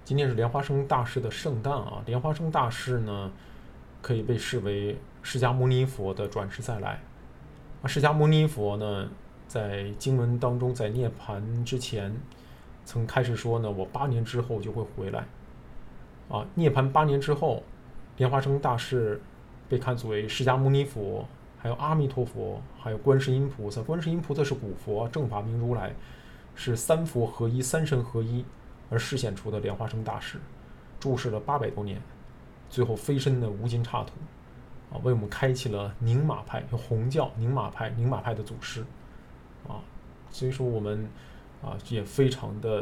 今天是莲花生大师的圣诞啊。莲花生大师呢，可以被视为释迦牟尼佛的转世再来。释迦牟尼佛呢，在经文当中，在涅槃之前，曾开始说呢，我8年之后就会回来。涅槃8年之后，莲花生大师被看作为释迦牟尼佛，还有阿弥陀佛，还有观世音菩萨。观世音菩萨是古佛，正法明如来，是三佛合一、三神合一而示现出的莲花生大师，注释了800多年，最后飞身的无尽刹土，为我们开启了宁玛派，红教宁玛派的祖师，所以说我们也非常的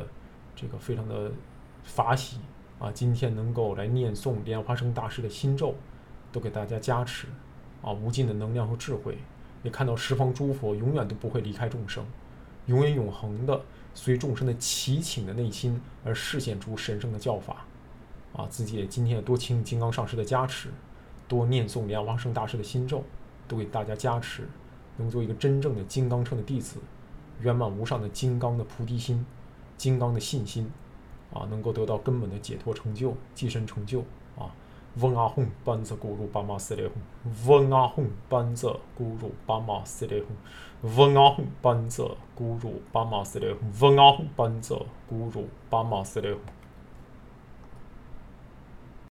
法喜今天能够来念诵莲花生大师的心咒，都给大家加持无尽的能量和智慧，也看到十方诸佛永远都不会离开众生，永远永恒的随众生的祈请的内心而示现出神圣的教法自己也今天也多请金刚上师的加持，多念诵莲花生大师的心咒，都给大家加持，能做一个真正的金刚乘的弟子，圆满无上的金刚的菩提心，金刚的信心能够得到根本的解脱成就、寄身成就嗡阿吽班则咕噜巴玛斯雷吽，嗡阿吽班则咕噜巴玛斯雷吽，嗡阿吽班则咕噜巴玛斯雷吽，嗡阿吽班则咕噜巴玛斯雷吽。